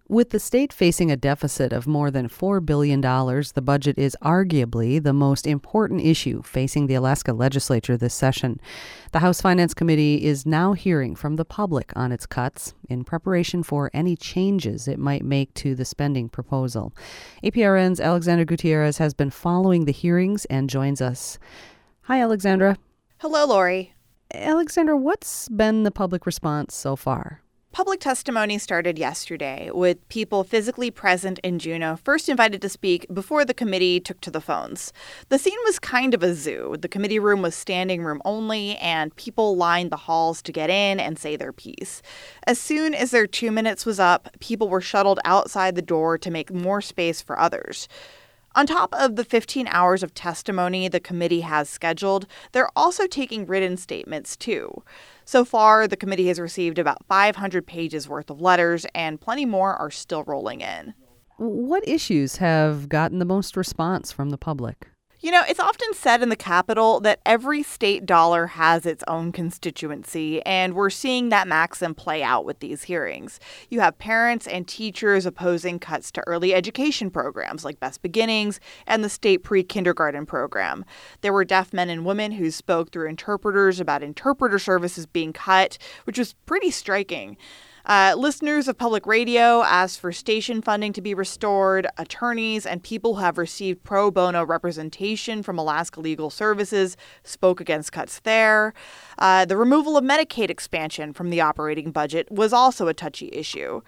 With the state facing a deficit of more than $4 billion, the budget is arguably the most important issue facing the Alaska legislature this session. The House Finance Committee is now hearing from the public on its cuts in preparation for any changes it might make to the spending proposal. APRN's Alexandra Gutierrez has been following the hearings and joins us. Hi, Alexandra. Hello, Lori. Alexandra, what's been the public response so far? Public testimony started yesterday with people physically present in Juneau first invited to speak before the committee took to the phones. The scene was kind of a zoo. The committee room was standing room only, and people lined the halls to get in and say their piece. As soon as their 2 minutes was up, people were shuttled outside the door to make more space for others. On top of the 15 hours of testimony the committee has scheduled, they're also taking written statements, too. So far, the committee has received about 500 pages worth of letters, and plenty more are still rolling in. What issues have gotten the most response from the public? You know, it's often said in the Capitol that every state dollar has its own constituency, and we're seeing that maxim play out with these hearings. You have parents and teachers opposing cuts to early education programs like Best Beginnings and the state pre-kindergarten program. There were deaf men and women who spoke through interpreters about interpreter services being cut, which was pretty striking. Listeners of public radio asked for station funding to be restored. Attorneys and people who have received pro bono representation from Alaska Legal Services spoke against cuts there. The removal of Medicaid expansion from the operating budget was also a touchy issue.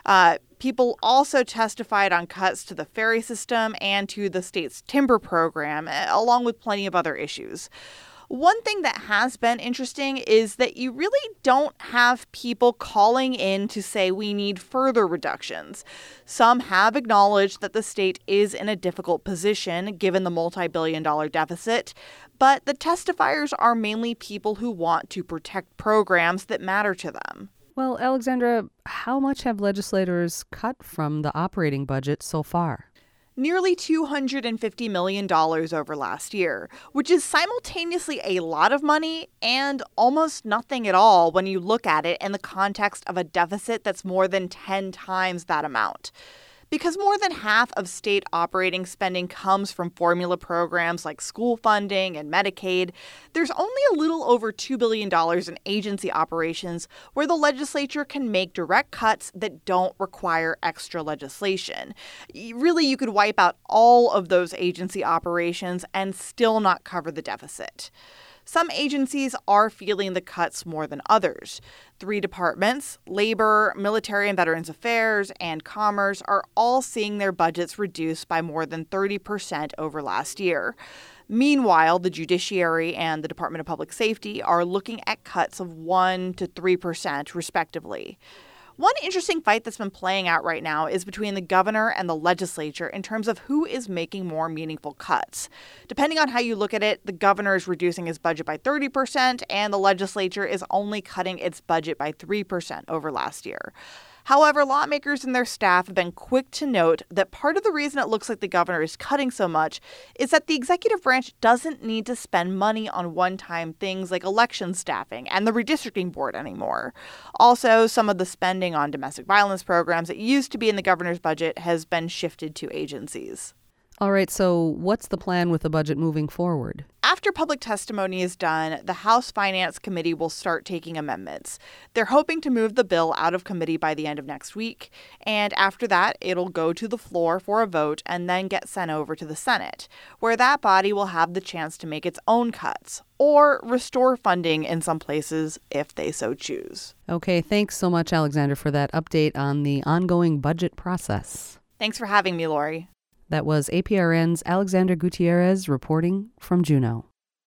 People also testified on cuts to the ferry system and to the state's timber program, along with plenty of other issues. One thing that has been interesting is that you really don't have people calling in to say we need further reductions. Some have acknowledged that the state is in a difficult position given the multi-billion-dollar deficit, but the testifiers are mainly people who want to protect programs that matter to them. Well, Alexandra, how much have legislators cut from the operating budget so far? Nearly $250 million over last year, which is simultaneously a lot of money and almost nothing at all when you look at it in the context of a deficit that's more than 10 times that amount. Because more than half of state operating spending comes from formula programs like school funding and Medicaid, there's only a little over $2 billion in agency operations where the legislature can make direct cuts that don't require extra legislation. Really, you could wipe out all of those agency operations and still not cover the deficit. Some agencies are feeling the cuts more than others. 3 departments, Labor, Military and Veterans Affairs, and Commerce, are all seeing their budgets reduced by more than 30% over last year. Meanwhile, the Judiciary and the Department of Public Safety are looking at cuts of 1% to 3%, respectively. One interesting fight that's been playing out right now is between the governor and the legislature in terms of who is making more meaningful cuts. Depending on how you look at it, the governor is reducing his budget by 30%, and the legislature is only cutting its budget by 3% over last year. However, lawmakers and their staff have been quick to note that part of the reason it looks like the governor is cutting so much is that the executive branch doesn't need to spend money on one-time things like election staffing and the redistricting board anymore. Also, some of the spending on domestic violence programs that used to be in the governor's budget has been shifted to agencies. All right, so what's the plan with the budget moving forward? After public testimony is done, the House Finance Committee will start taking amendments. They're hoping to move the bill out of committee by the end of next week, and after that, it'll go to the floor for a vote and then get sent over to the Senate, where that body will have the chance to make its own cuts or restore funding in some places if they so choose. Okay, thanks so much, Alexandra, for that update on the ongoing budget process. Thanks for having me, Lori. That was APRN's Alexandra Gutierrez reporting from Juneau.